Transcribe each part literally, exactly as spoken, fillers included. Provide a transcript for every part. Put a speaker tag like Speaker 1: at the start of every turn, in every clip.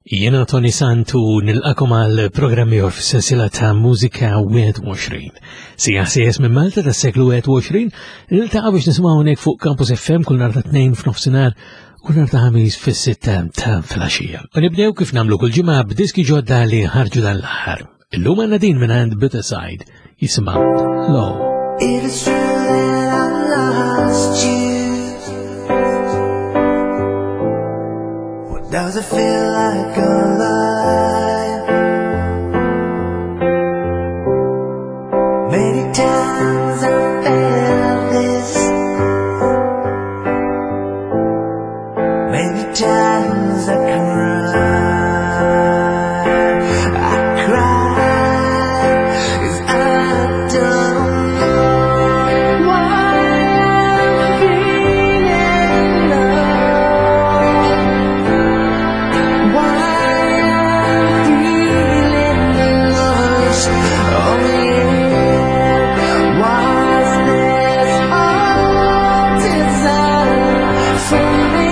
Speaker 1: Jena Tony Santu nil-akom għal programmi or f-sensila ta' mużika einat u għoxrin. Sija sijes minn Malta ta' seklu einat u għoxrin, nil-taqa biex nismaw nek fuq Campus F M kull narta tnejn f'nofsinar, kull narta ħamis fis-sitta ta' flasġija. U nibdew kif namlu kull ġimgħa b'diski ġodda li ħarġu dan l-aħħar. Illum għandna din minn għand Bitterside jisimha Low.
Speaker 2: It is true that I lost you. What does it feel like a lie? Many times I felt this. Many times I cried. I cried 'cause I don't know why I'm feeling low. Why I'm feeling lost. Oh yeah. Was this all designed for me?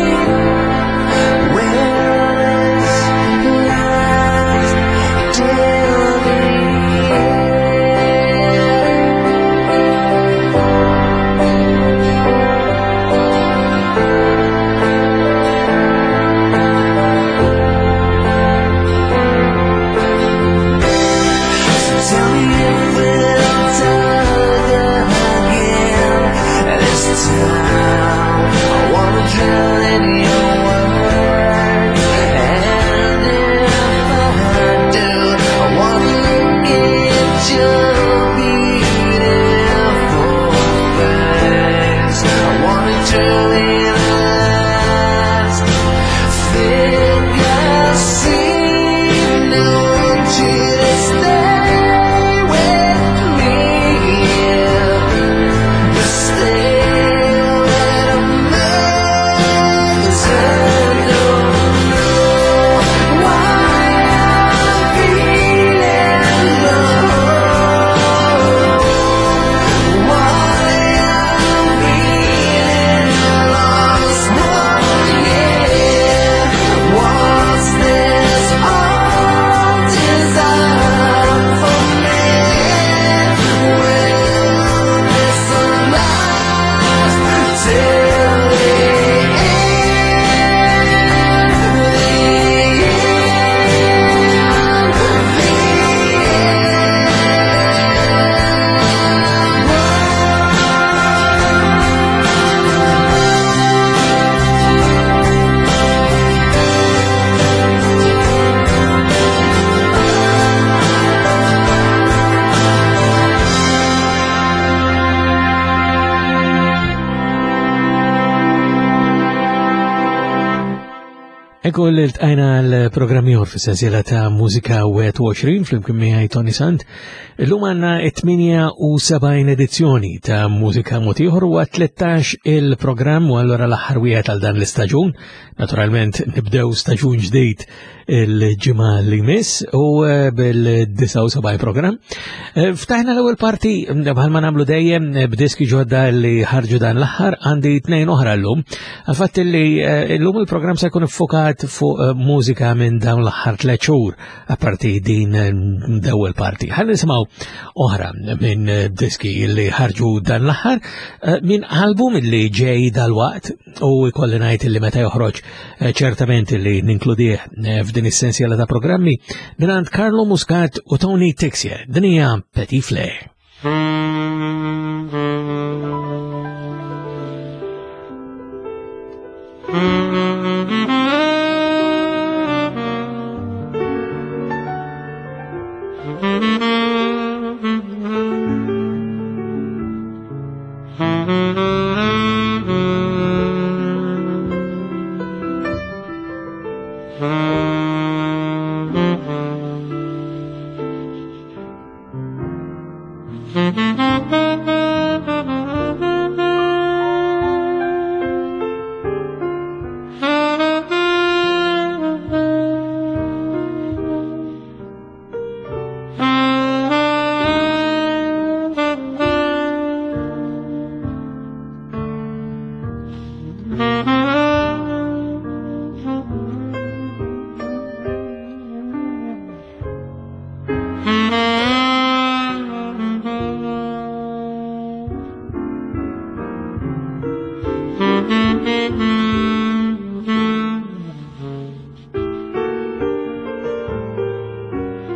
Speaker 1: Ekku l-tqajna l-programmi orf sensiela ta' mużika einat u għoxrin fl-imkien miegħi Tony Sant. Illum għandna tminja u sebgħin edizzjoni ta' mużika motiħor u tlettax il-programm u allura l-aħħar wieħed għal dan l-istaġun. Naturalment nibdew staġun ġdid il-ġimgħa li jmiss u bil-disa u sebgħin programm. Ftaħna l-ewwel parti bħalma nagħmlu dejjem b'diski ġodda li ħarġu dan l-aħħar għandi tnejn oħra llum. Għal-fatt li llum il-programm se jkun iffokat fuq mużika minn dawn l-aħħar tliet xhur apparti din l-ewwel parti. Ħalli nisimgħu oħra minn diski li ħarġu dan l-aħħar minn album li ġej dal-waqt u jkolli ngħid li meta joħroġ ċertament li ninkludih f'din is-sensiela ta' programmi mingħand Carlo Muscat u Tony Tixier. Din hija Petit Flair.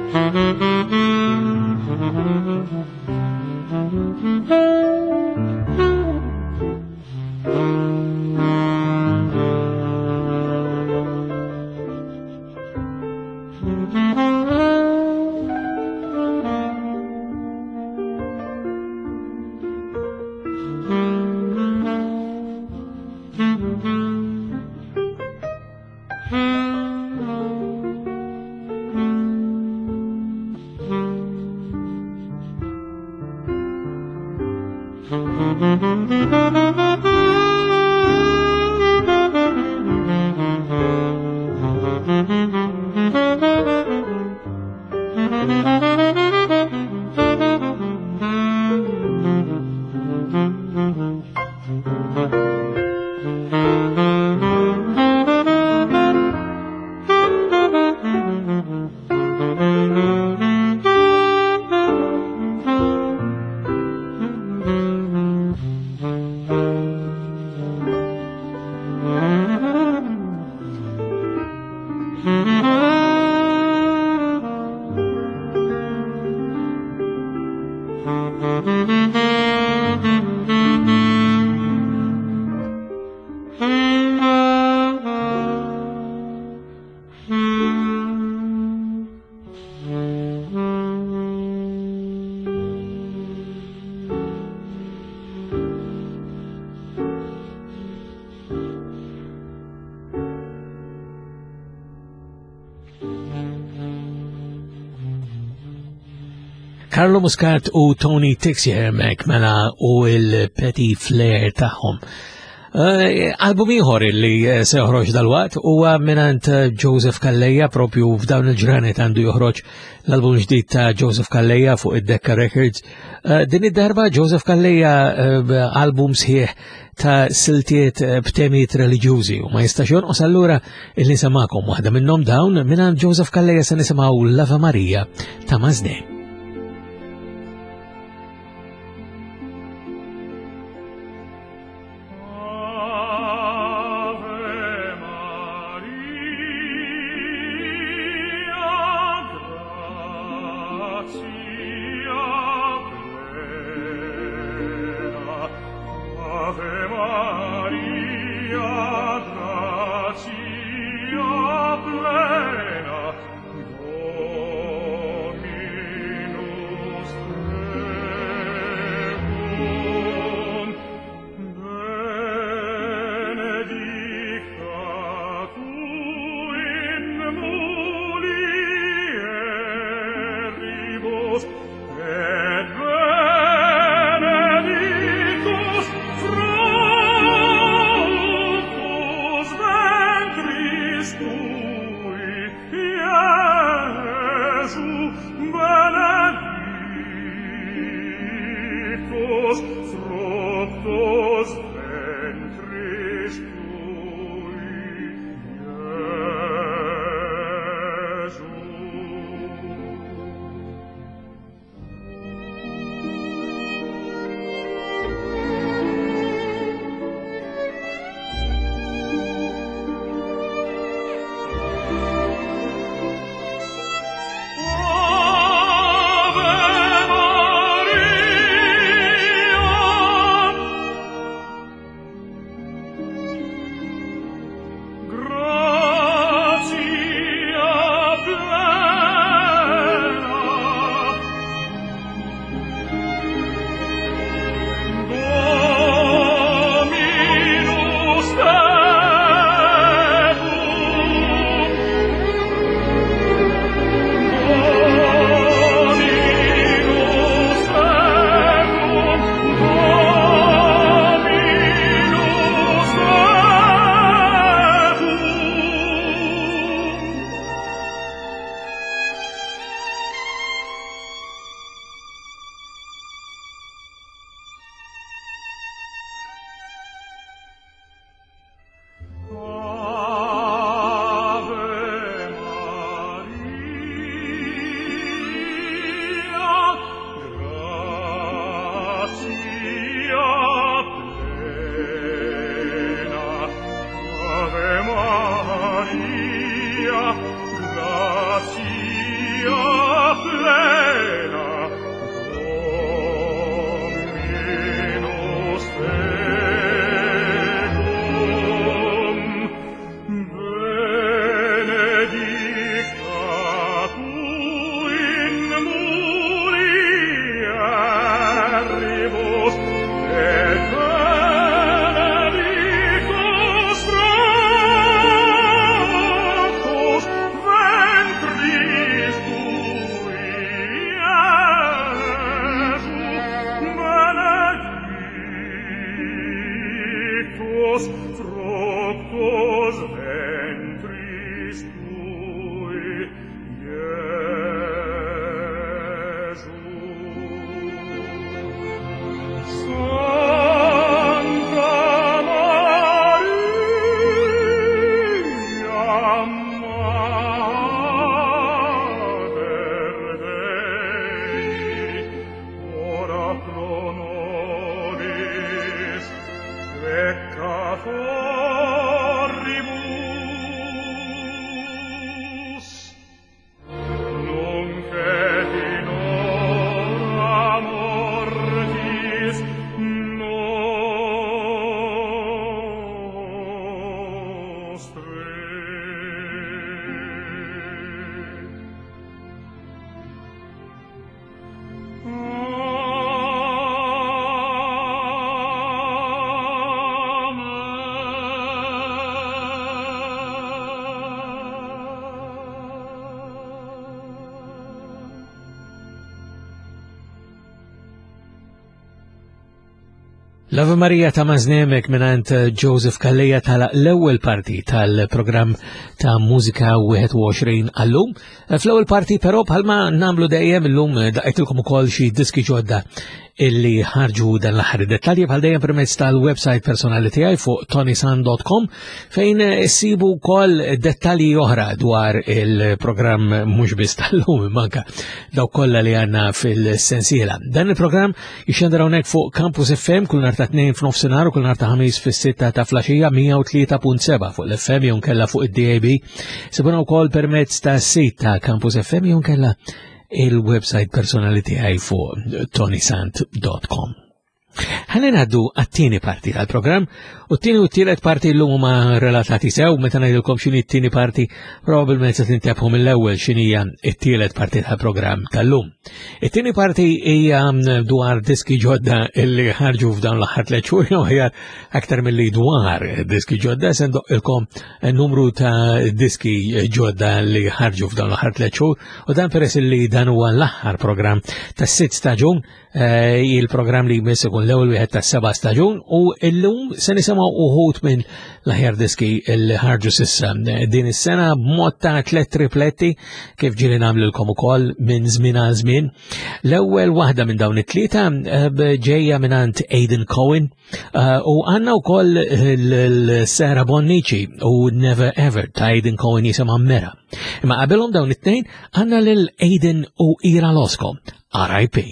Speaker 1: Carlo Muscat u Tony Tixier mek mela u il-Petit Flair tagħhom. Uh, album ieħor li uh, se joħroġ dal-waqt huwa minant Joseph Calleja, propju f'dawn il-ġranet għandu joħroġ l-album ġdid ta' Joseph Calleja fuq id-Decca Records. Uh, din id-darba Joseph Calleja uh, album sħiħ ta' siltiet uh, b'temijiet reliġjużi u ma jistax jonqos allura illi semakom waħda minnhom dawn minant Joseph Calleja se nisimgħu l-Ave Maria ta' Mażne.
Speaker 3: Maria, gratia
Speaker 1: L-Ave Maria ta' Maznemek minant Joseph Kalleja tal l-ewwel parti tal-programm ta' Mużika wieħed u għoxrin għallum. Fl-ewwel parti però bħalma namlu dejjem illum daqqitilkom ukoll xi diski ġodda illi ħarġu dan l-aħħar dettalji bħal dejjem permezz tal-website personali tiegħi fuq tonysan dot com fejn issibu wkoll dettalji oħra dwar il-programm mhux biss tal-lum manka dawk kollha li għandna fil-sensiela. Dan il-programm jixxandar hawnhekk fuq Campus F M kull nhar ta' tnejn f'nofsinhar u kull nhar ta' ħamis fis-sitta ta' flaxija mija u tlieta punt seba' fuq l-F M jew nkella fuq id-D A B. Sibuna wkoll permezz ta' sit ta' Campus F M jew nkella il-website personali tiegħi fuq tonysant dot com. Ħalli għaddu għat-tieni parti tal-programm u t-tieni u t-tielet parti l-lum ma relatati sew meta ngħidilkom x'inhi t-tieni parti probabbilment se tintabhom mill-ewwel x'inhija t-tielet parti tal-programm tal-lum. It-tieni parti hija dwar diski ġodda li ħarġu f'dawn l-aħħar tliet xhur jew ħjar aktar milli dwar diski ġodda se ndoqqilkom numru ta' diski ġodda li ħarġu f'dawn l-aħħar tliet xhur u dan peress li dan huwa l-aħħar programm tas-sitt staġun il-programm li jmiss ikun l-ewwel wieħed tas-seba' staġun u llum se nisimgħu uħud minn l-aħjar diski li ħarġu s'issa din is-sena b'mod ta' tliet tripletti kif ġieli nagħmlilkom ukoll minn żmien għal żmien. L-ewwel waħda minn dawn it-tlieta ġejja mingħand Aidan Cohen u għandna wkoll l-Sarah Bonnici u Never Ever ta' Aidan Cohen jisimha Mera. Imma qabelhom dawn it-tnejn għandna lil Aidan u Ira Losco R I P.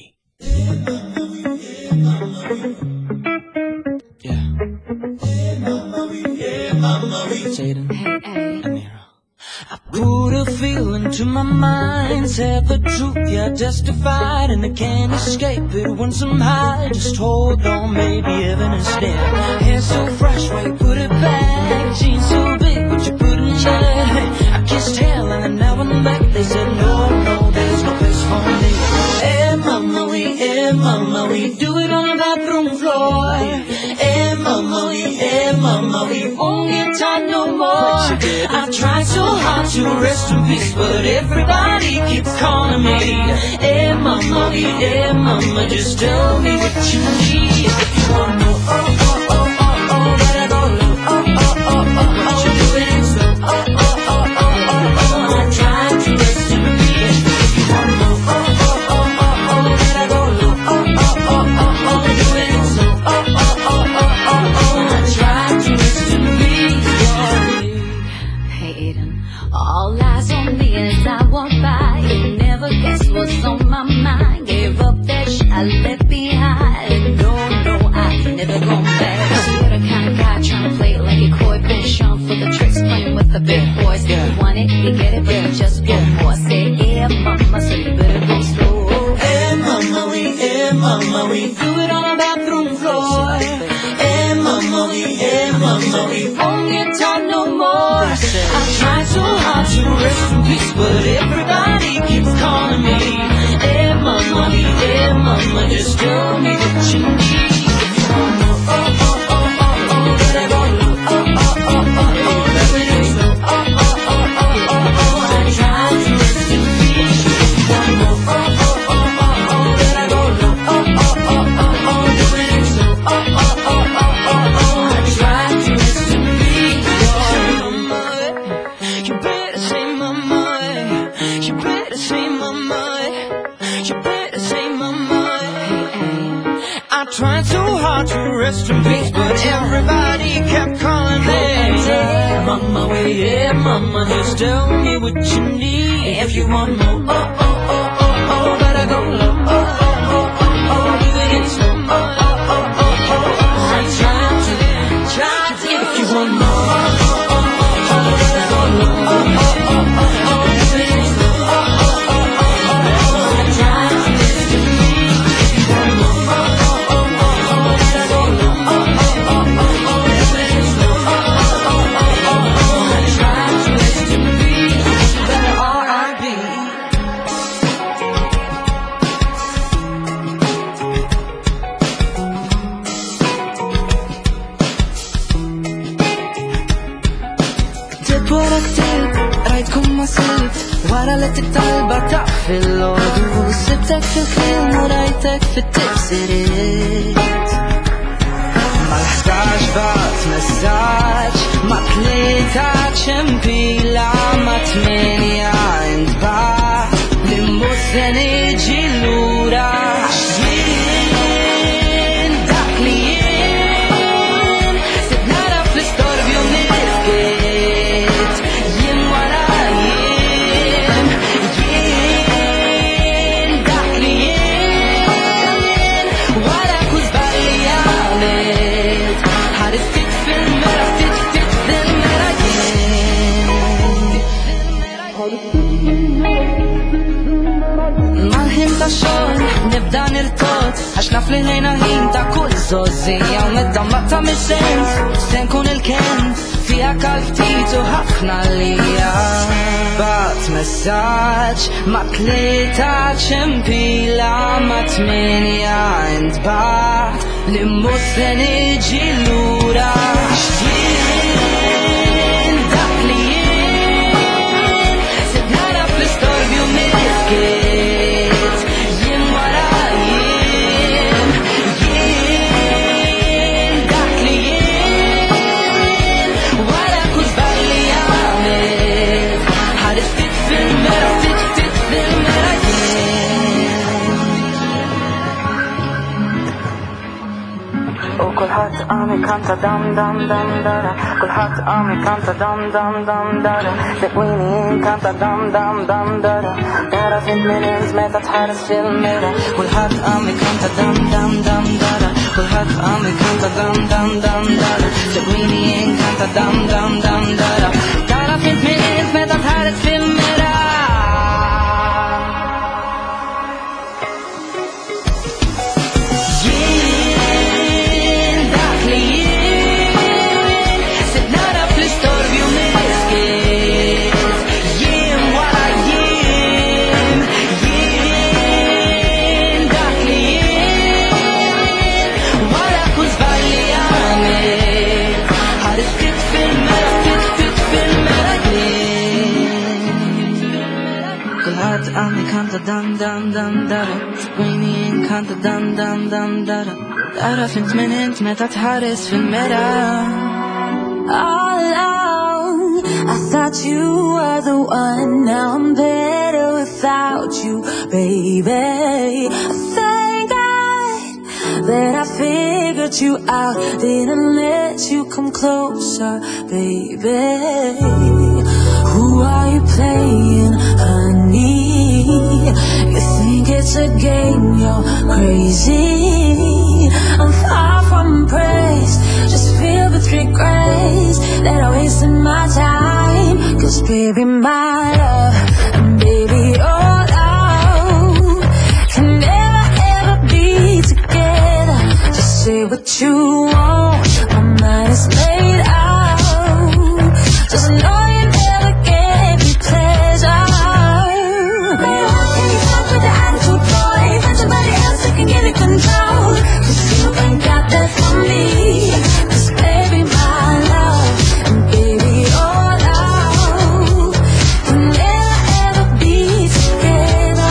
Speaker 3: I put a feeling to my mind, said the truth, yeah, justified, and I can't escape it once I'm high. Just hold on, maybe heaven is there. Hair so fresh, why you put it back? Jeans so big, what you put in there? I kissed hell and then now I'm back. They said no, no, there's no place for me. Hey mama, we, hey mama, we do it on the bathroom floor. Hey mama, we, hey mama, we won't get tired no more. I tried so hard to rest in peace, but everybody keeps calling me. Hey mama, we, hey mama, just tell me what you need. If you want to know, oh, oh, oh, oh, oh, better go low, oh, oh, oh, oh, oh, what you doing so, oh, oh, oh, oh, oh, oh, I tried to rest in peace. If you want to know, oh, oh, oh, oh, oh, better go low, oh, oh, oh, oh, oh, what you doing so, oh, oh, oh, oh, oh, oh, I tried to rest in peace.
Speaker 4: Hey Aidan, all eyes on me as I walk by. You never guess what's on my mind. Gave up that shit I left behind. No, no, I never go back. You're the kind of guy trying to play it like a coy bitch on for the tricks, playing with the big boys. You want it, you get it, but you just want more. Say yeah, mama, so you better go slow.
Speaker 3: Hey mama, we, hey mama, we do it on the bathroom floor. Hey mama, we, hey mama, we won't get tired no more. I tried so hard to rest in peace, but everybody keeps calling me. Hey mama, we, hey mama, just tell me what you need. If you want to know, oh, oh, oh, oh, oh, better go low, oh, oh, oh, oh, oh, everything's low, oh, oh, oh, oh, oh, oh, I tried to rest in peace. If you want to know, oh, oh, oh, oh, oh, better go low, oh, oh, oh, oh, oh, everything's low, oh, oh, oh, oh, oh, oh, I tried to rest in peace. You better say mama, you better say mama, you better say mama. I tried so hard to rest in peace, but everybody kept calling me. Hey mama, wait, yeah mama, just tell me what you need. If you want more, oh, oh, oh, oh, oh, better go low, oh, oh, oh, oh, oh, do it in slow, oh, oh, oh, oh, oh, I tried to, tried to. If you want more, oh, oh, oh, oh, better go low, oh, oh, oh, oh, oh, do it in slow, oh, oh, oh, oh, oh, I tried to listen to me. If you want more, oh, oh, oh, oh, better go low, oh, oh, oh, oh, oh, do it in slow, oh, oh, oh, oh, oh, I tried to listen to me. Better R I P. Did what I did, rajt kum ma sibt, wara li t-talba taq fil-ħodu, sibtek fil-klim u rajtek fit-tibsiriet. Messaġġ bat messaġġ ma tlieta ċempila ma tminja intbagħat li mhux se niġi lura għax jien dak li jien sibt nara fl-istorbju niskiet jien wara jien jien dak li jien wara kull żball li għamilt ħares ftit fil-mera ftit ftit fil-mera Mal-ħin ta' xogħol nibda nirtot għax naf li ħejna ħin ta' kull żożija u niddamma ta' mis-sens se nkun il-kent fiha kal-ftit u ħafna lija. Bat messaġġ ma tlieta ċempila ma tminja intbagħat li mhux se niġi lura għax jien dak li jien sibt nara fl-istorbju niskiet jien wara jien jien dak li jien wara kull żball li għamilt ħares ftit fil-mera ftit ftit fil-mera U kulħadd għam ikanta dam dam dam dara Kulħadd għam ikanta dam dam dam dara Segwini inkanta dam dam dam dara Dara fint minint meta tħares fil-mera Kulħadd għam ikanta dam dam dam dara Kulħadd għam ikanta dam dam dam dara Segwini inkanta dam dam dam dara Dara fint minint meta tħares fil-mera Għami kanta dam dam dam dara Segwini inkanta dam dam dam dara Dara fint minint meta tħares fil-mera
Speaker 4: All along, I thought you were the one. Now I'm better without you, baby. Thank God that I figured you out. Didn't let you come closer, baby. Who are you playing, honey? You think it's a game, you're crazy. I'm far from praise, just filled with regrets that I wasted my time. Cause baby, my love, and baby, your love can never ever be together. Just say what you want, my mind is made out. Just know you never gave me pleasure. Baby, how can you fuck with the attitude, boy? Find somebody else that can give you control. Cause you ain't got that from me. Cause baby, my love, and baby, your love can never ever be together.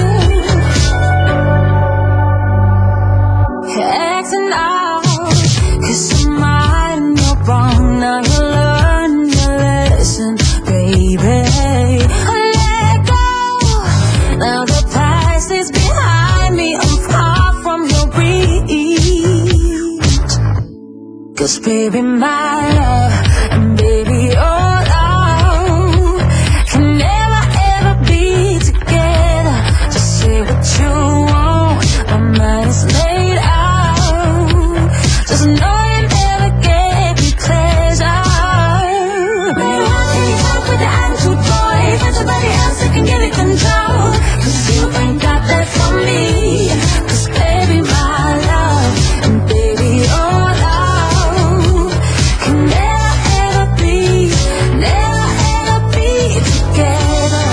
Speaker 4: Acting out, cause I'm right and you're wrong. Now you learn your lesson, baby. I let go, now the past is behind me. I'm far from your reach. Cause baby, my love, and baby, your love can never ever be together. Just say what you want, my mind is laid out. Just know you never gave me pleasure. Baby, how can you fuck with the attitude, boy? Find somebody else that can give you control. Cause you ain't got that from me. Cause baby, my love, and baby, your love can never ever be, never ever be together.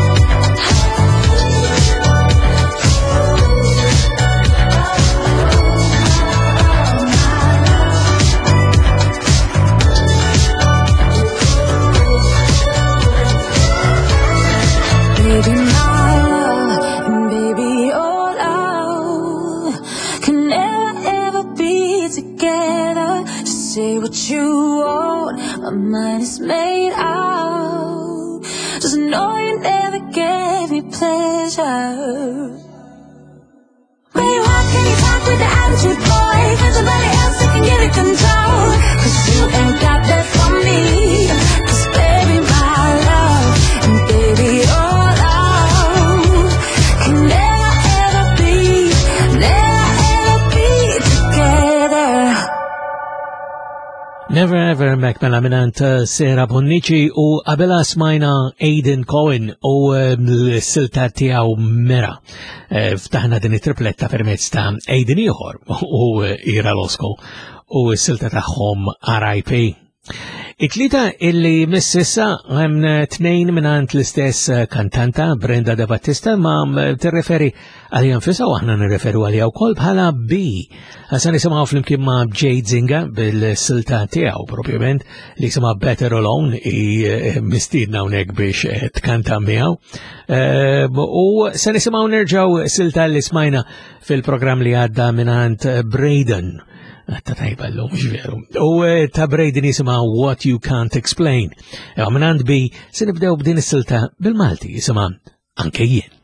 Speaker 4: Baby, my love, and baby, your love can never ever be together. you want. My mind is made out. Just know you never gave me pleasure. When you walk and you talk with the attitude, boy, find somebody else that can give you control. Cause you ain't got that for me. Cause baby, my love, and baby, your love can never ever be, never ever be together.
Speaker 1: Never Ever Macmella minant Sera Bonnici u qabela smajna Aidan Cohen u l-silta tiegħu Mera. Ftaħna din it-tripletta permezz ta' Aidan ieħor u Ira Losco u s-silta tagħhom R I P. It-tlita illi mississa għem tnejn minant l-istess kantanta Brenda De Battista ma t-referi għalija nfisa u għahna n-referu għalija u kol bħala B. Għasan nisimaw fl-imkien ma Jade Zinga bil-silta tijaw propjament li jisima Better Alone i mistidna unek biex t-kanta miegħu. U san nisimaw nerġaw silta li smajna fil-program li għadda minant Braden. Ta' tajba l-lum, ġveru. U ta' Braden jisima What You Can't Explain. Għaminand bi, se nibdew b'din is-silta bil-Malti jisima Anke Jien.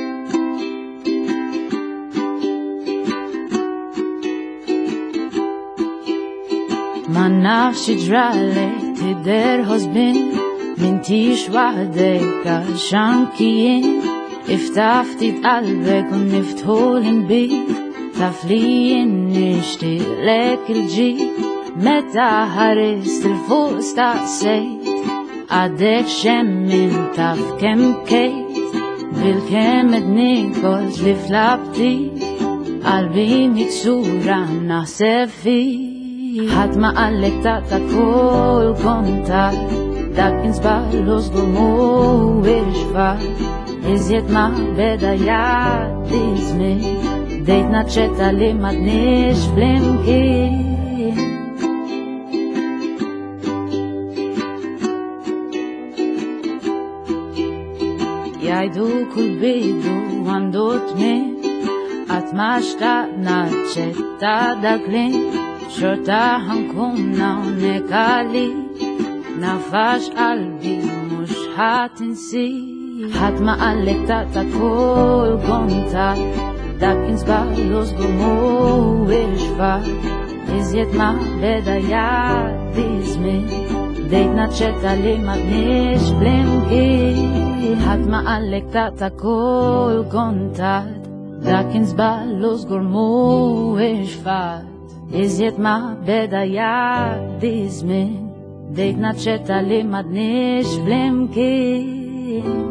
Speaker 5: Ma nafx ġralek tidher ħosbin mintix waħdek għax anki jien iftaf ftit qalbek u niftħu l-inbit. Taf li jien nixtieqlek il-ġid meta ħarist il-fuq staqsejt għadek xemmin taf kemm kejt bil-kemm ednik kolt li flabtit qalbi miksura naħseb fik ħadd ma qallek taqta' kull kontatt dak kien żball u żgur mhuwiex fatt iżjed ma beda jgħaddi żmien Dejt naċċetta li m'għadniex flimkien. Jgħidu kull bidu għandu tmiem qatt ma xtaqt naċċetta dak li xorta ħankun hawnhekk għalik nafax qalbi mhux ħadd insik ħadd ma qallek taqta' kull kontatt dak kien żball u żgur mhuwiex fatt iżjed ma beda jgħaddi żmien dejt naċċetta li m'għadniex flimkien ħadd ma qallek taqta' kull kontatt dak kien żball u żgur mhuwiex fatt iżjed ma beda jgħaddi żmien dejt naċċetta li m'għadniex flimkien.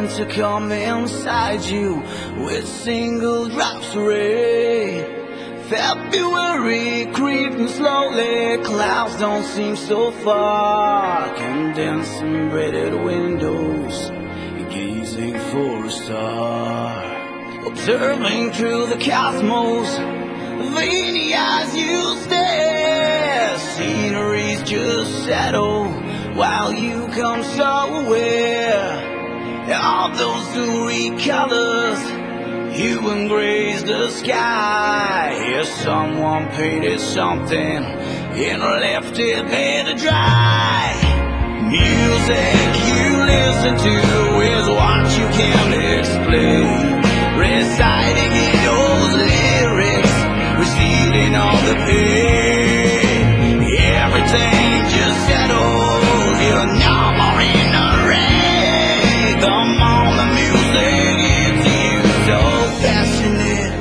Speaker 3: begging to come inside you with single drops of rain. February creeping slowly, clouds don't seem so far. Condensing braided windows, gazing for a star. Observing through the cosmos, veiny eyes you stare. Sceneries just settle while you come so aware. All those eerie colors, hue and grays the sky. Here someone painted something and left it there to dry. Music you listen to is what you can't explain. Reciting in those lyrics, receiving all the pain. Everything just settles, you're no more in a rain. The moment music hits you, so passionate.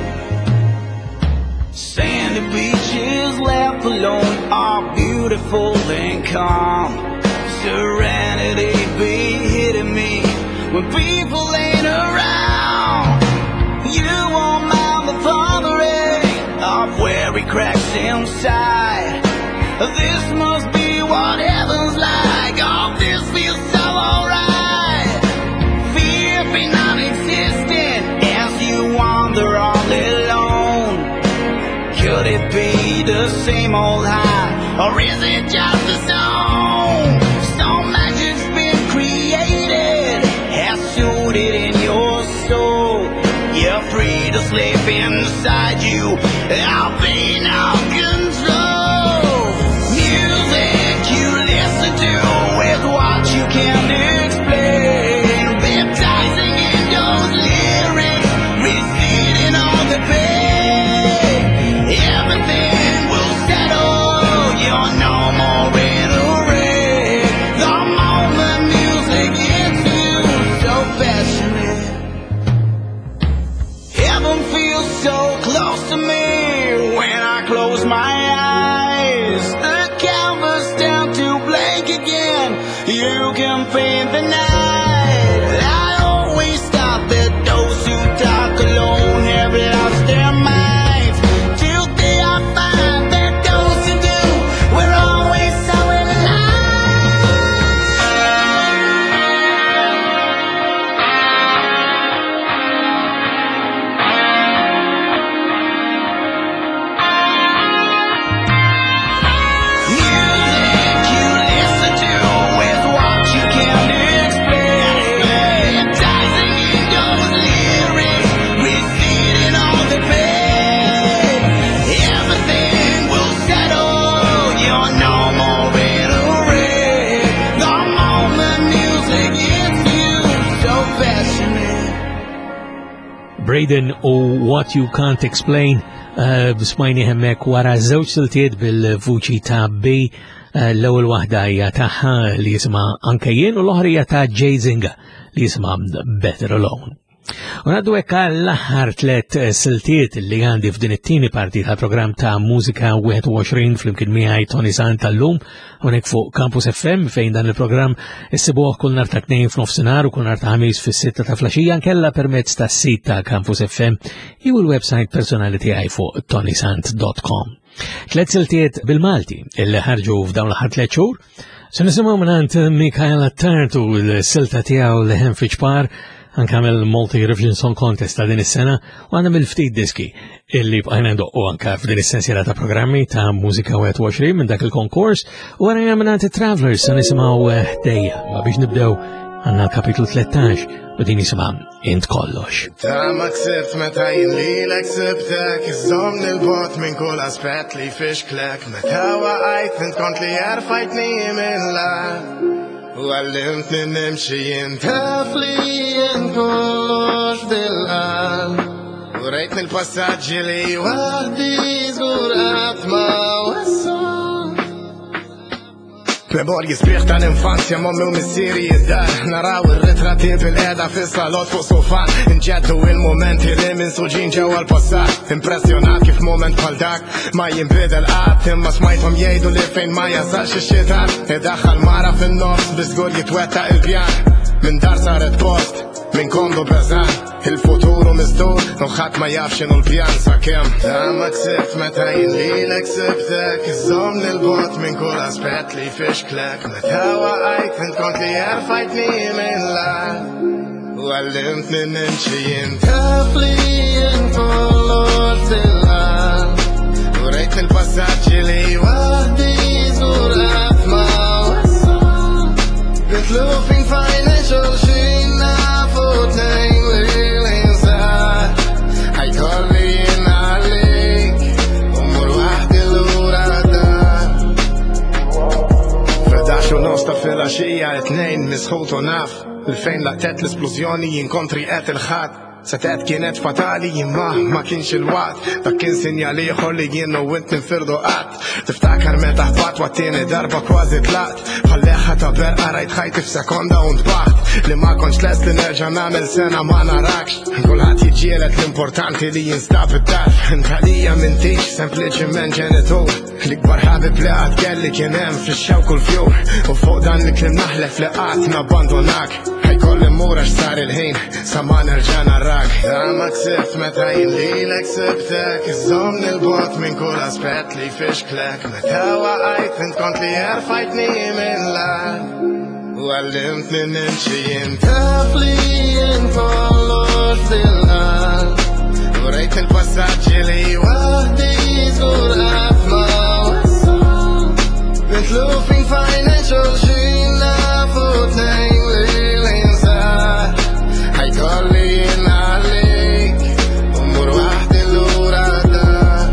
Speaker 3: Sandy beaches left alone are beautiful and calm. Serenity be hitting me when people ain't around. You won't mind the bothering of weary cracks inside. This must be what heaven's like. Oh, this feels so alright. Fear be non-existent as you wander all alone. Could it be the same old high, or is it just a song? Some magic's been created, has suited in your soul. You're free to sleep inside you, I'll be no control. Music you listen to is what you can't explain. Baptizing in those lyrics, receding on the pain. Everything will settle, you're no more in a rain. The moment music hits you, so passionate. Heaven feels so close to me when I close my eyes. The canvas down to blank again, you can paint the night. I always stop at those who talk alone have lost their minds. Today I find that those who do, we're always so alive. Music you listen to is what you can't explain. Baptizing in those lyrics, receding on the pain. Everything will settle, you're no more in a rain. The moment music hits you, so passionate.
Speaker 1: Braden o What You Can't Explain b'smajni hemmek wara żewġ siltiet bil-vuċi ta' B. L-ewwel waħda hija tagħha li jisimha Anke Jien u l-oħra hija ta' Jay Zinga li jisimha Better Alone. U ngħaddu hekk għall-aħħar tliet siltiet li għandi f'din it-tieni parti tal-programm ta' Mużika wieħed u għoxrin flimkien miegħi Tony Sant tal-lum hawnhekk fuq Campus F M fejn dan il-programm issibuh kull nhar ta' tnejn f'nofsinhar u kull nhar ta' ħamis fis-sitta ta' flaxija nkella permezz tas-sit ta' Campus F M jew il-website personali tiegħi fuq tonysant dot com. Tliet siltiet bil-Malti illi ħarġu f'dawn l-aħħar tliet xhur se nisimgħu mingħand Mikaela Tartu l-silta tiegħu li hemm fi ċpar anke għamel Multi Eurovision Song Contest ta' din is-sena u għandna mill-ftit diski illi bqajna ndoqqu anke f'din is-sensiela ta' programmi ta' Mużika wieħed u għoxrin minn dak il-konkors u għara mingħand it-Travelers se nisimgħu ħdejja ma biex nibdew għandna l-kapitlu tlettax u din jisimha Int Kollox.
Speaker 6: Ta' ma ksibt meta jien lilek sibtek, iżżomm il-bot minn kull aspett li fixklek, meta waqajt int kont li jarfajtni minn lar. U għallimtni nimxi jien taf li jien kollox dil-qal. U rejtni l-passagġi li wahdi żgur qatt ma wassal. Memorji sbieħ tal-infanzja mommi u missieri id-dar. Naraw ir-ritratti bil-qeda fis-salot fuq sofan. Inġeddu il-momenti li minn suġin ġewwa l-passat. Impressjonat kif moment bħal dak ma jinbidel qatt, imma smajthom jgħidu li fejn ma jasalx ix-xitan. Idaħħal mara fin-nofs biżgur jitwettaq il-pjan. Minn dar saret post minn kondu beżan il-futuru misdur u ħadd ma jaf x'inhu l-pjan sakemm da ma ksibt meta jien lilek sibtek iżomm l-bot minn kull aspett li fixklek meta waqajt int kont li jerfajtni minn lan u għallimtni nimxi jien taf li jien kollox il-għal u rejt il-passaġġi li waħdi żgur qatt ma wassal bitlu fin fajna xulxin nafu tnejn li insar ħajkolli jien għalik u mur waħdi lura dar f'ħdax u nofs ta' filgħaxija it-tnejn misħut u naf il-fejn laqtet l-esplużjoni jinkontri qed il-ħadd setet kienet fatali jimma ma kienx il-waqt dak kien sinjali ieħor li jien u int ninfirdu qatt tiftakar meta ħbat wat-tieni darba kważi tlaqt ħalleħħa ta' berqa rajt ħajti f'sekonda u ntbaħt li ma kontx lest li nerġa' nagħmel sena ma narakx kulħadd jiġġieled l-importanti li jinstab id-dar intalija m'intix sempliċiment ġenitur l-ikbar ħabib li qatt kelli kien hemm fix-xewq u l-fjur u fuq dan li kliem naħlef li qatt nabbandonak ħajkolli mmur għax sar il-ħin sa ma nerġa' narrak da ma ksibt meta jien lilek sibtek iżomm l-bot minn kull aspett li fixklek meta waqajt int kont li jerfajtni minn lan u għallimtni nimxi jien taf li jien kollox il-għal u rejt il-passaġġi li waħdi żgur qatt ma wassal bitlu fin fajna xulxin nafu tnejn li insar ħajkolli jien għalik u mur waħdi lura dar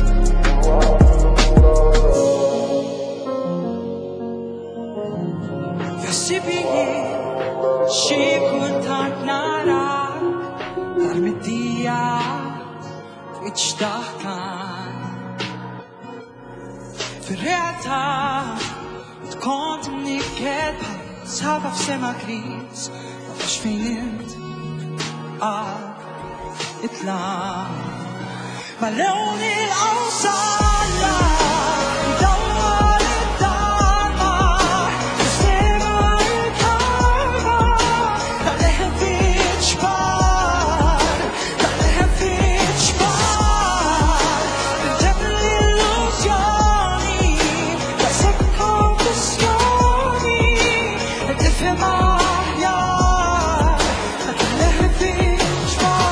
Speaker 3: Jaħsib jien xi kultant narak tal-middija wiċċ daħkan fir-realtà tkont mnikked bħal saba f'sema gris ma tax fejn int għad itla ma l-ewwel il-qawsalla dawwar id-darba sistema il-karma tal-leħen fiċ-bar tal-leħen fiċ-bar intemm l-illużjoni tasek konfużjoni tifhem aħjar tal-leħen fiċ-bar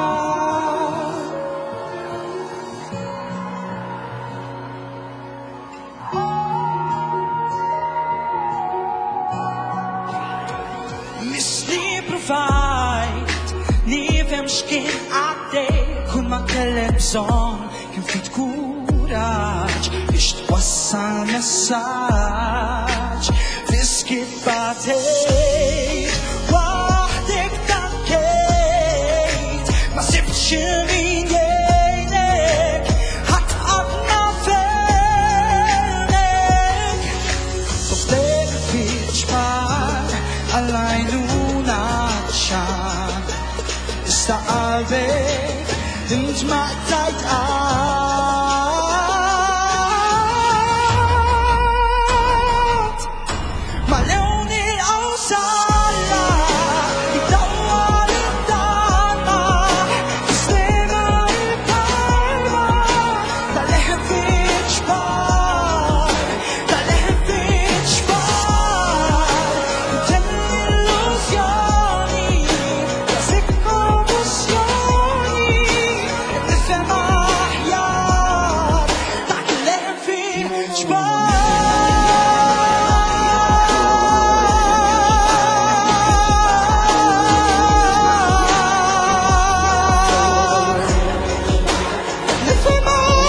Speaker 3: Misli provajt nifhem x'kien għaddej kull ma kellek bżonn kien ftit kuraġġ biex twassal messaġġ fiskit batejt waħdek tankejt ma sibtx min jgħinek ħadd qadna fernek softek fiċ-bar għall-għajnuna ċan issa qalbek int ma tajt qatt ma l-ewwel il-qawsalla jdawwar id-darba sistema il-karma tal-leħen fiċ-bar tal-leħen fiċ-bar intemm l-illużjoni tasek konfużjoni tifhem aħjar dak il-leħen fiċ-bar tifhem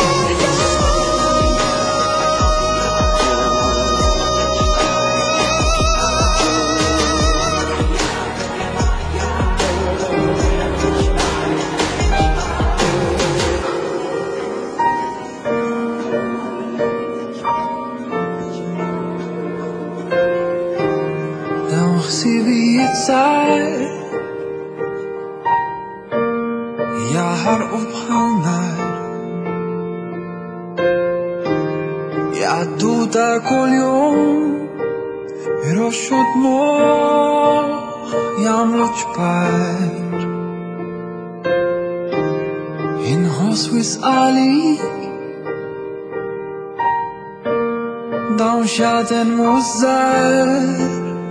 Speaker 2: Dawn ħsibijiet sar jaħarqu bħal nar jgħaddu ta' kuljum iroxxu dmuħ
Speaker 7: jamlu ċpar inħoss wisqalik dawn xaten mużżar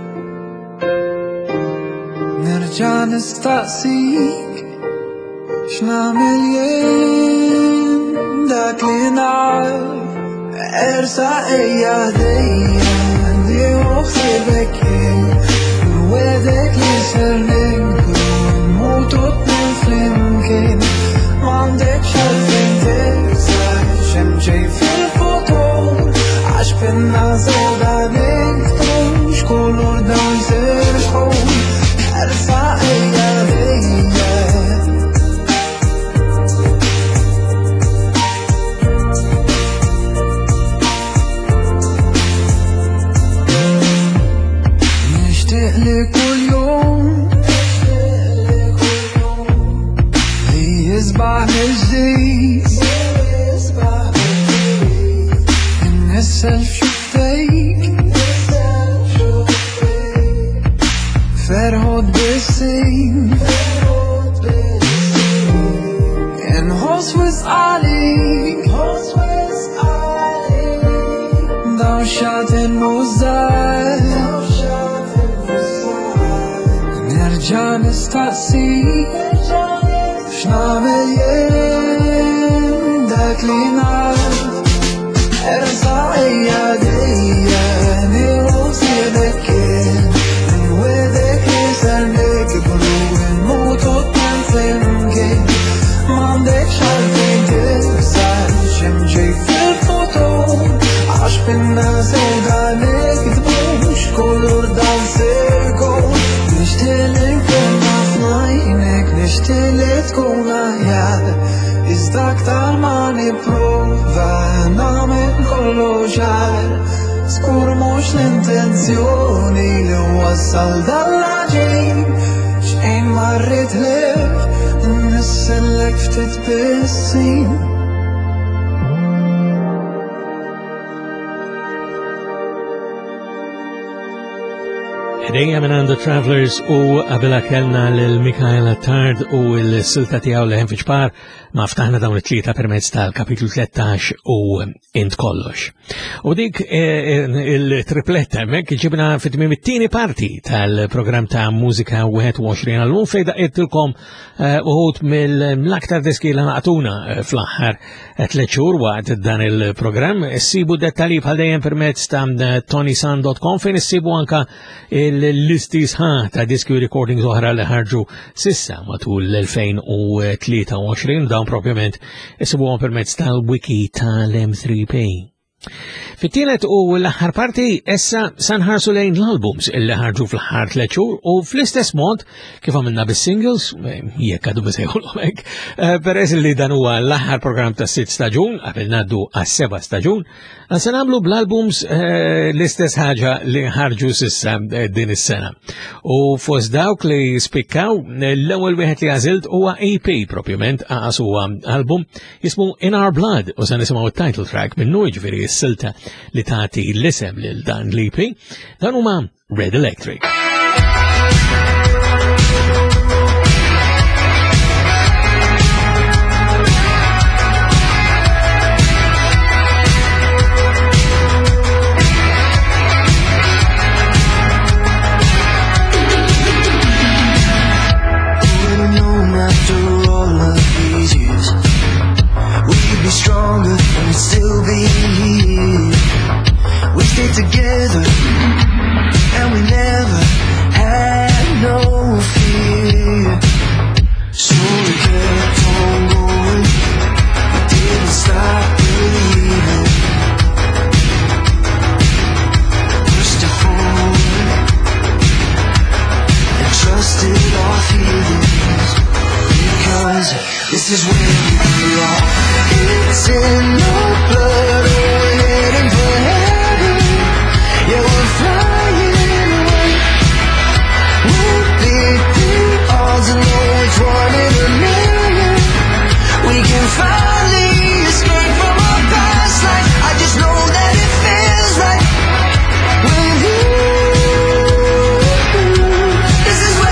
Speaker 7: nerġa' nistaqsik x'nagħmel jien dak li naf ersa ejja ħdejja li uħsibek jien nwedek li ser ninkun mutu tnejn flimkien m'għandekx għalfejn tinsar x'hemm ġej fil-futur għax binna żewda niktbu x'kulur dawn jsirħu ersa ejja ħdejja li kull jum li jisbaħ mill-ġdid innissel f'xuftejk ferħod bis-sin inħoss wisqalik dawn xaten mużżar nerġa' nistaqsik x'nagħmel jien dak li naf ersa ejja ħdejja nieħu ħsiebek jien nwedek li ser nikbru nmutu tnejn flimkien m'għandekx għalfejn tinsar x'hemm ġej fil-futur għax binna żewda nikdbu x'kulur dan sirkol nixtieq tkun naf ngħinek nixtieq tkun aħjar iżda aktar ma nipprova nagħmel kollox ħar żgur mhux l-intenzjoni li wassal dan l-ħaġin x'ejn ma rrid ħlief nissellek ftit bis-sin
Speaker 1: Dejja minn The Travelers u qabela kellna l-Mikaela Tard u l-silta tiegħu li hemm fi ċpar ma ftaħna dawn it-tlieta permezz tal-kapitlu tlettax u int kollox. U dik il-tripletta hemmhekk ġibna fit-tmiem it-tieni parti tal-programm ta' Mużika wieħed u għoxrin għallum fejn daqqitilkom uħud mill-aktar diski li naqtuna fl-aħħar tliet xhur waqt dan il-programm. Issibu dettalji bħal dejjem permezz ta' tonysan dot com fejn issibu anka l-listi sħa ta' diski recordings oħra li ħarġu sissa matul l-elfejn u tlieta u għoxrin dawn propjament issibuhom permezz tal-wiki tal-M three P. Fit-tielet u l-aħħar parti essa sanħarsu lejn l-albums illi ħarġu fl-aħħar tliet xhur u fl-istess mod kif għamilna bis-singles jekk għadu bisejħulhom hekk peress li dan huwa l-aħħar programm ta' sitt staġun qabel ngħaddu għas-seba' staġun se nagħmlu bl-albums l-istess ħaġa li ħarġu s'issa din is-sena. U fost dawk li spikkaw l-ewwel wieħed li għażilt huwa E P propjament aqas huwa album jismu In Our Blood u se nisimgħu it-title track minnu jiġifieri s-silta li tagħti l-isem lil dan l-E P dan huma Red Electric.
Speaker 3: Be stronger and we'd still be here. We stayed together and we never had no fear. So we kept on going, we didn't stop believing. Pushed it forward and trusted our feelings, because this is where we belong. It's in our blood, oh, we're heading for heaven. Yeah, we're flying away. We'll beat the odds and know which one in a million. We can finally escape from our past life. I just know that it feels right with you. This is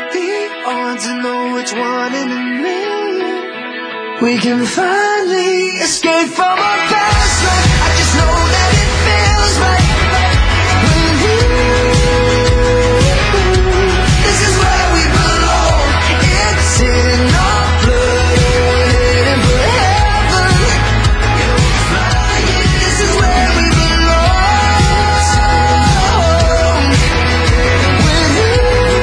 Speaker 2: the odds and know which one in a million we can finally escape from our past life. I just know that it feels right when you. This is where we belong. It's in our blood. We're heading for heaven. Flying. This is where we belong. With you.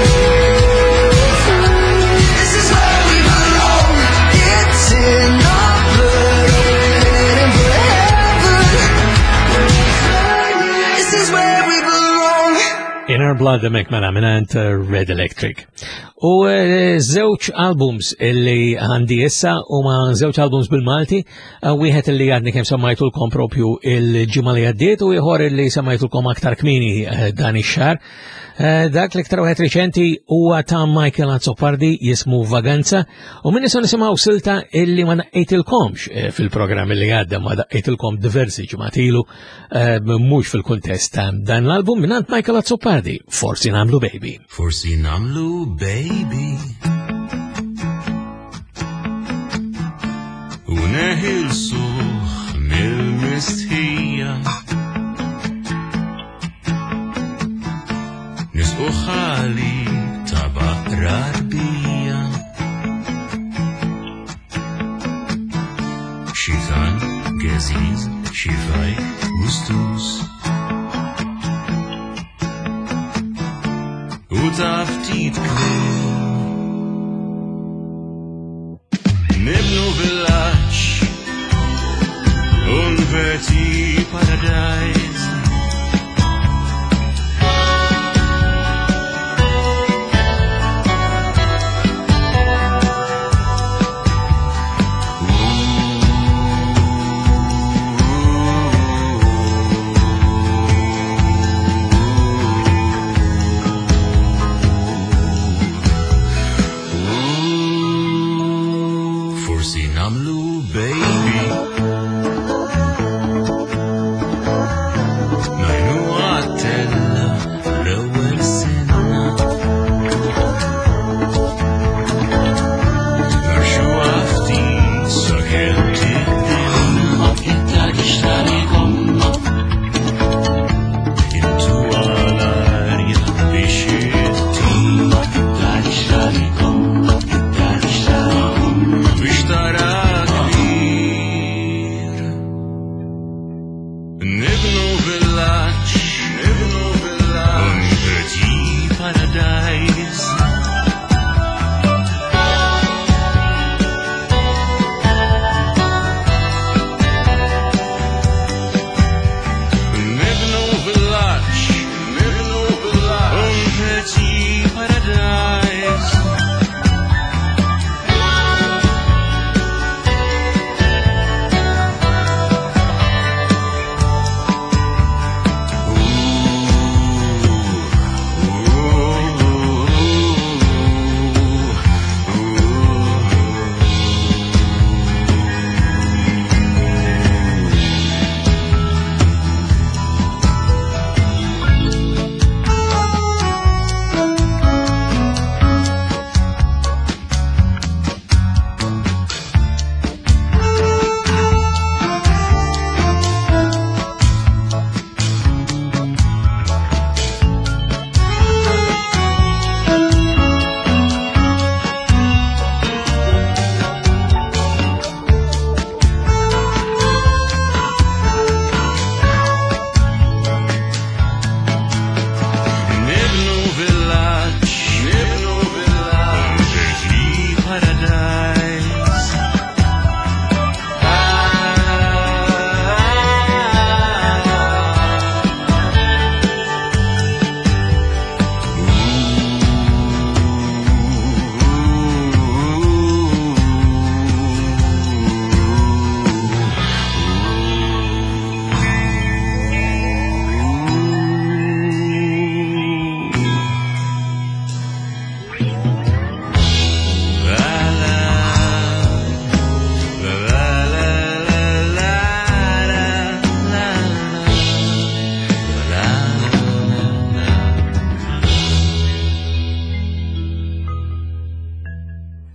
Speaker 2: This is where we belong. It's in our blood. We're heading for heaven. Flying. This is where we belong.
Speaker 1: In Our Blood mek mela minant Red Electric. U żewġ albums illi għandi issa huma żewġ albums bil-Malti, wieħed illi għadni kemm semmajtulkom propju il-ġimgħa li għaddiet u ieħor illi semmajtulkom aktar kmieni dan ix-xahar. Dak l-iktar wieħed riċenti huwa ta' Michael Azzopardi jismu Vaganza u minn nisa nisimgħu silta illi ma naqqejtilkomx fil-programm li għadda ma daqqejtilkom diversi ġimgħat ilu mhux fil-kuntest ta' dan l-album mingħand Michael Azzopardi, Forsi Nagħmlu Baby.
Speaker 3: Forsi namlu baby U neħilsu mill-mistħija Nisqu ħali ta' baqra rbija Xifan, geziz, xifaj, gustus U ta' ftit klim Nibnu villaġġ Unverti paradise Forsi namlu baby Najnu għattella l-ewwel sena Narxu għafti sakemm tiddilna Iktar ixtari komma Intu għal-arja biex jittina Iktar ixtari komma Iktar ixtari komma Biex tarak li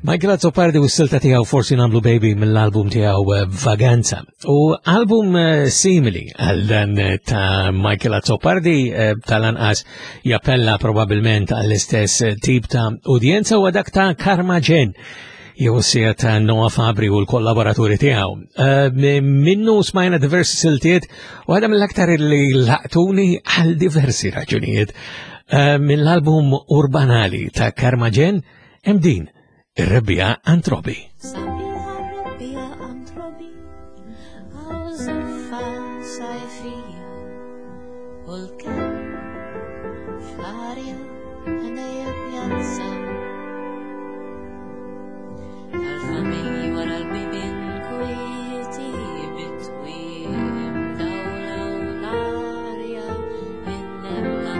Speaker 1: Michael Azzopardi u s-silta tiegħu Forsi Nagħmlu Baby mill-album tiegħu Vaganza. U album simili għal dan ta' Michael Azzopardi tal-anqas jappella probabbilment għall-istess tip ta' udjenza u dak ta' Karmagen jew sija ta' Noah Fabri u l-kollaboraturi tiegħu. Minnu smajna diversi siltiet u għadha mill-aktar li laqtuni għal diversi raġunijiet. Mill-album Urbanali ta' Karmagen hemm din Ir-rebbija Antrobi.
Speaker 4: Sabiħa rebbija Antrobi, għaw zuffa sajfija, u l-kem fl-arja għanajja pjazza. Tal-familji wara l-bibin kwieti bitwim dawla u l-arja in-nebla.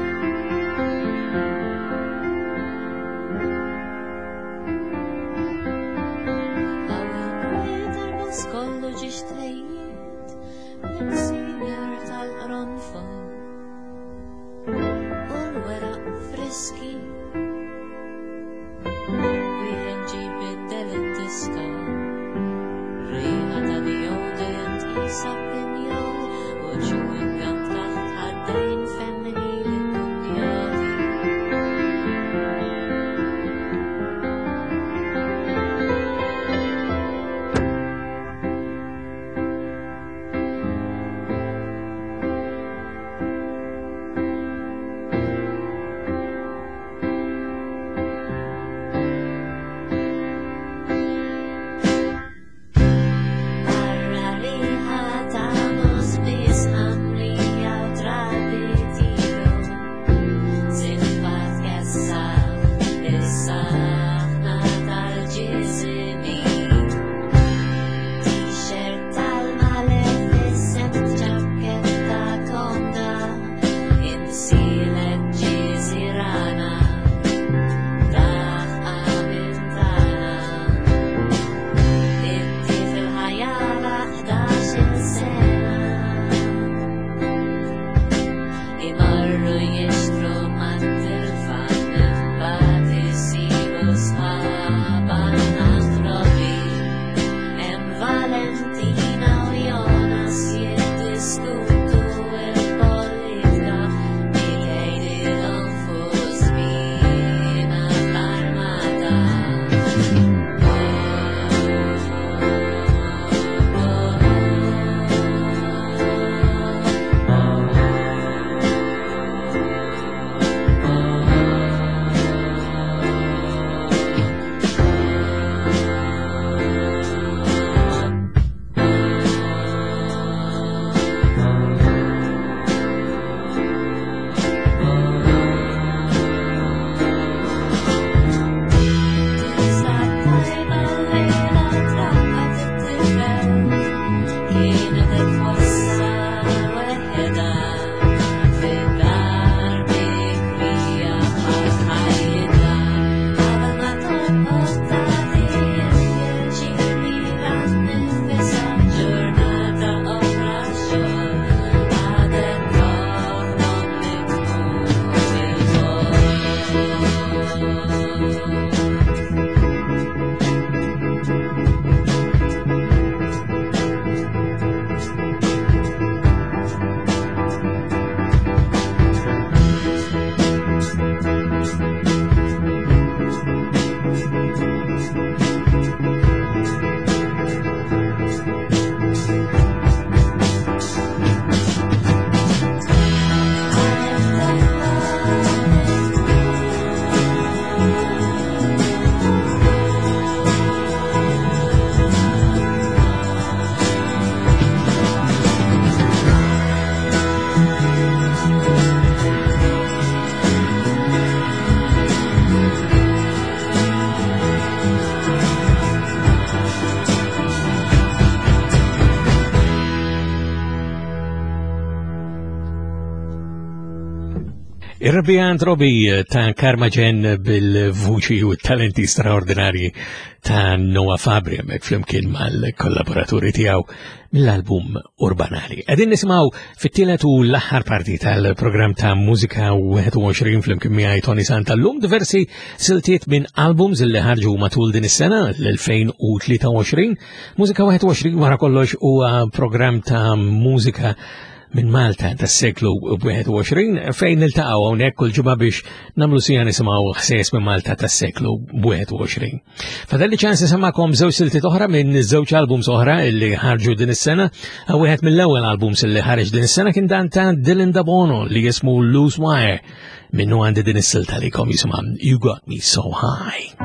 Speaker 1: Ir-Rabbijan Trobi ta' Karmaġen bil-vuċi u talenti straordinarji ta' Noah Fabri mek flimkien mal-kollaboraturi tiegħu mill-album Urbanali. Qegħdin nisimgħu fit-tielet u l-aħħar parti tal-programm ta' Mużika wieħed u għoxrin flimkien miegħi Tony Santallum diversi siltiet minn albums li ħarġu matul din is-sena l-elfejn u tlieta u għoxrin. Mużika wieħed u għoxrin wara kollox huwa programm ta' mużika minn Malta tas-seklu wieħed u għoxrin fejn niltaqgħu hawnhekk kull ġimgħa biex nagħmlu sija nisimgħu ħsies minn Malta tas-seklu wieħed u għoxrin. Fadalli ċans nisimgħakom żewġ siltiet oħra minn żewġ albums oħra li ħarġu din is-sena. Wieħed mill-ewwel albums li ħareġ din is-sena kien dan ta' Dylan Dabono li jismu Loose Wire. Minnu għandi din is-silta li kom jisimha You Got Me So High.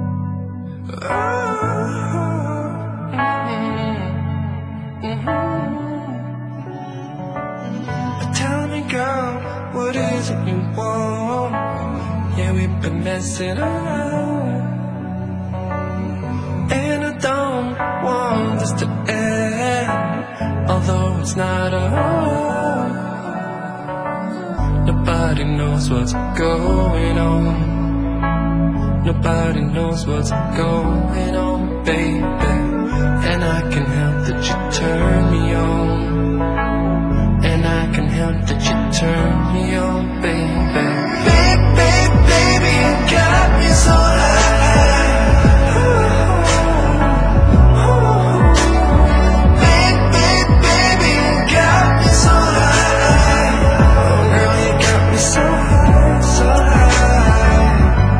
Speaker 7: Girl, what is it you want? Yeah, we've been messing around, and I don't want this to end, although it's not a home. Nobody knows what's going on. Nobody knows what's going on, baby. And I can help that you turn me on. And I can help that you turn me on, baby. Baby, baby, you got me so high. Baby, baby, you got me so high. Girl, you got me so high, so high.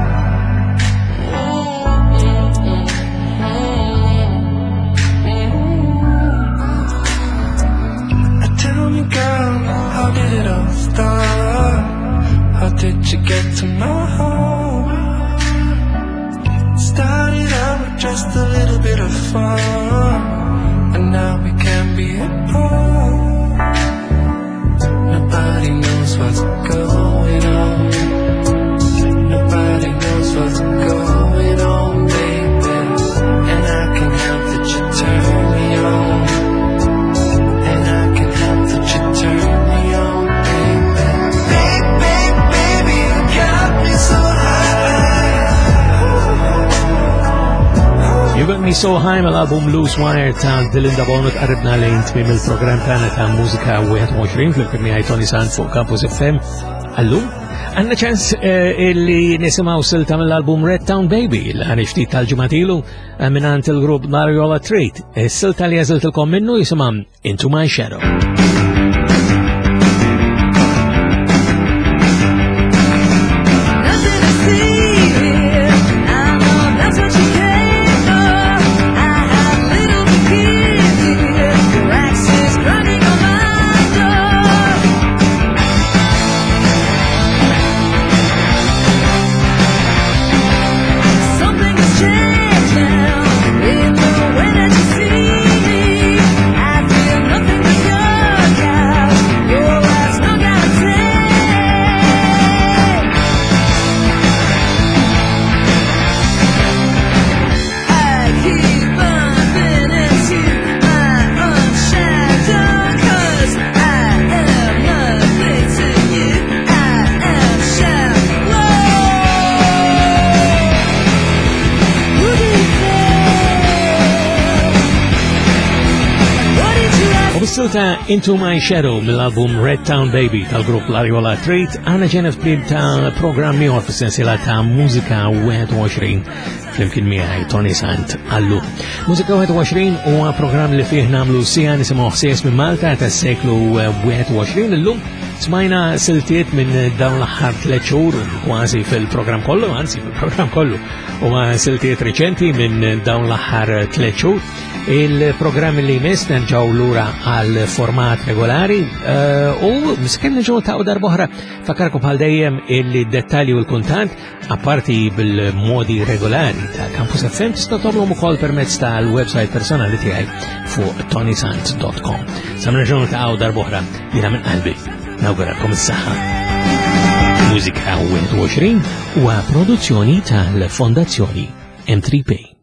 Speaker 7: Tell me, girl, how did it all start? How did you get to my heart? Started out with just a little bit of fun, and now we can be apart. Nobody knows what's going on. Nobody knows what's going on, baby. And I can help that you turn me on. Turn me on, baby. Baby, baby, you got me so high.
Speaker 1: You Got Me So High mal-album Loose Wire ta' Dylan Dabono tqarribna lejn tmiem il-programm tagħna ta' Mużika wieħed u għoxrin fl-imkien miegħi Tony Sant fuq Campus F M. Allum għandna ċans illi nisimgħu silta mill-album Red Town Baby li ħan ġdid tal-ġimgħatilu mingħand il-grupp Mariola Treat. Is-silta li għażiltilkom minnu jisimha Into My Shadow. Ta' Into My Shadow mill-album Red Town Baby tal-grupp Mariola Treat għana ġena f'bib ta' programmi għor f'essenzjela ta' Mużika wieħed u għoxrin flimkien miegħi Tony Sant għallu. Mużika wieħed u għoxrin huwa programm li fih nagħmlu sija nisimgħu ħsies minn Malta tas-seklu wieħed u għoxrin. Illum smajna siltiet minn dawn l-aħħar tliet xhur kważi fil-programm kollu, anzi fil-programm kollu huma siltiet reċenti minn dawn l-aħħar tliet xhur. Il-programm li jmiss nerġgħu lura għal format regolari u miskenna ġew ta' darbohra fakarkom bħal dejjem il-dettalji u l-kuntant apparti bil-modi regolari ta' Campus F M tista' tagħmluhom ukoll permezz tal-website personali tiegħi fuq tony sant dot com. Sa nerġgħu ta' darbohra jiena minn qalbi nawguralkom is-saħħa. Mużika wieħed u għoxrin huwa produzzjoni tal-Fondazzjoni M three P.